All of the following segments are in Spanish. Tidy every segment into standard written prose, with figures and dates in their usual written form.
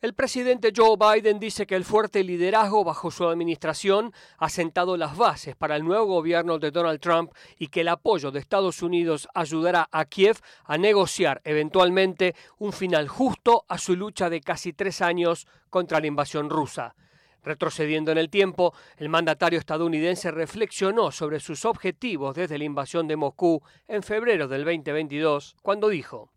El presidente Joe Biden dice que el fuerte liderazgo bajo su administración ha sentado las bases para el nuevo gobierno de Donald Trump y que el apoyo de Estados Unidos ayudará a Kiev a negociar eventualmente un final justo a su lucha de casi 3 años contra la invasión rusa. Retrocediendo en el tiempo, el mandatario estadounidense reflexionó sobre sus objetivos desde la invasión de Moscú en febrero del 2022, cuando dijo: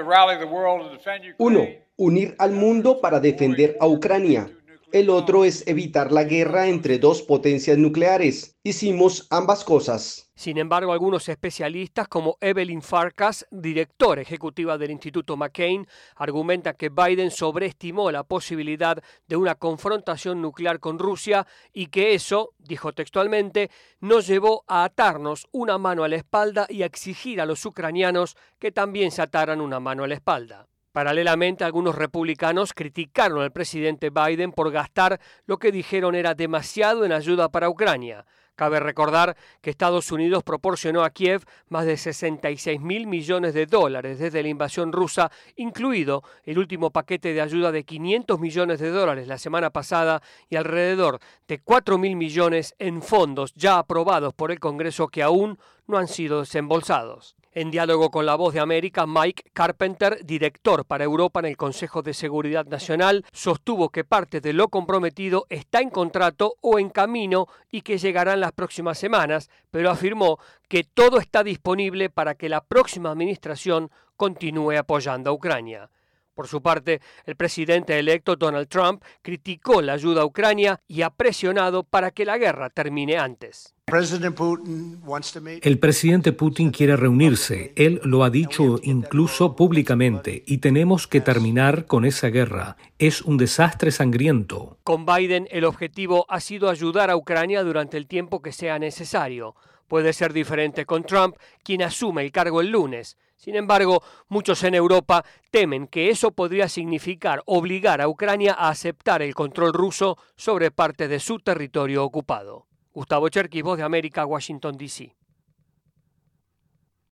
1. Unir al mundo para defender a Ucrania. El otro es evitar la guerra entre dos potencias nucleares. Hicimos ambas cosas. Sin embargo, algunos especialistas, como Evelyn Farkas, directora ejecutiva del Instituto McCain, argumentan que Biden sobreestimó la posibilidad de una confrontación nuclear con Rusia y que eso, dijo textualmente, nos llevó a atarnos una mano a la espalda y a exigir a los ucranianos que también se ataran una mano a la espalda. Paralelamente, algunos republicanos criticaron al presidente Biden por gastar lo que dijeron era demasiado en ayuda para Ucrania. Cabe recordar que Estados Unidos proporcionó a Kiev más de 66.000 millones de dólares desde la invasión rusa, incluido el último paquete de ayuda de 500 millones de dólares la semana pasada y alrededor de 4.000 millones en fondos ya aprobados por el Congreso que aún no han sido desembolsados. En diálogo con La Voz de América, Mike Carpenter, director para Europa en el Consejo de Seguridad Nacional, sostuvo que parte de lo comprometido está en contrato o en camino y que llegará en las próximas semanas, pero afirmó que todo está disponible para que la próxima administración continúe apoyando a Ucrania. Por su parte, el presidente electo Donald Trump criticó la ayuda a Ucrania y ha presionado para que la guerra termine antes. El presidente Putin quiere reunirse, él lo ha dicho incluso públicamente, y tenemos que terminar con esa guerra. Es un desastre sangriento. Con Biden, el objetivo ha sido ayudar a Ucrania durante el tiempo que sea necesario. Puede ser diferente con Trump, quien asume el cargo el lunes. Sin embargo, muchos en Europa temen que eso podría significar obligar a Ucrania a aceptar el control ruso sobre parte de su territorio ocupado. Gustavo Cherkis, Voz de América, Washington, D.C.